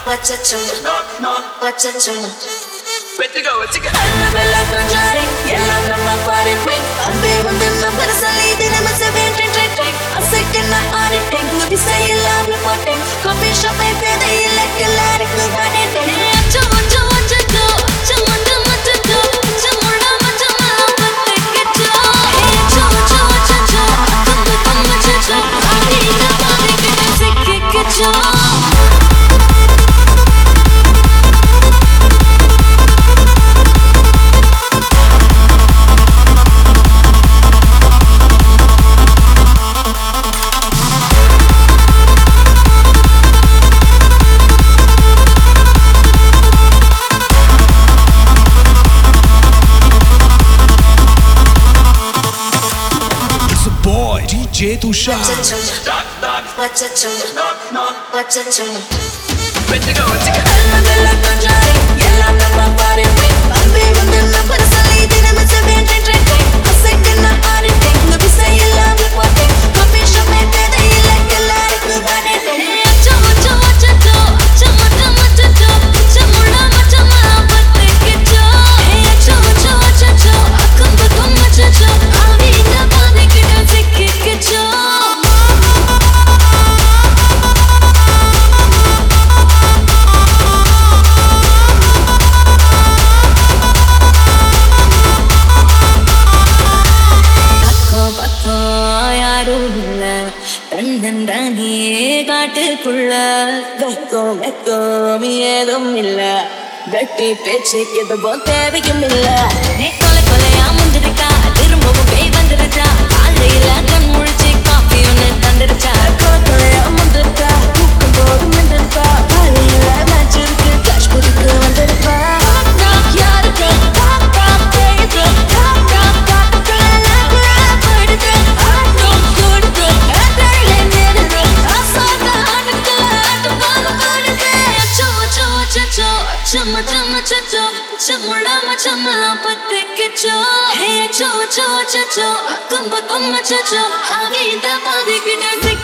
Annabella Conjari, yella namma pare qui. Abbe unde number sali dine me se venti trek. A second na auditing, no bi say love reporting. Coffee shop e pede ile che l'eric no gane te. Chamunja munja do, chamunja munja do, chamunda munja mala patte ke do. Chamunja munja do, come munja do. Adi na pade ke sikhe ke do. DJ Tushar. Annabella Conjari, yella namma pare qui. Abbe unde number sali dine me se venti trek. A second na auditing, no bi say love reporting. Coffee shop e pede ile che l'eric no gane te. Chamunja munja do, chamunda munja do, chamunda munja mala patte ke do. Chamunja munja do, akumba munja do. Adi na pade ke sikhe ke do. காட்டுக்குள்ள வெக்கம் வெக்கம் ஏதும் இல்ல வெட்டி பேச்சுக்கு எதுவும் தேவையும் இல்ல நீ கொலை கொலையா முந்திருக்கா திரும்பவும் பேய் வந்துருச்சா காலையில கண் முழிச்சு காஃபி ஒன்று தந்துருச்சா கொலை கொலையா முந்திருக்கா தூக்கம் போது முந்திருக்கா காலையில மேட்ச் இருக்கு கேஷ் குடிக்கு வந்திருப்பா யாருக்கு chamala patte ke cho hey cho cho cho cho akum bakum cho cho agi da padi ki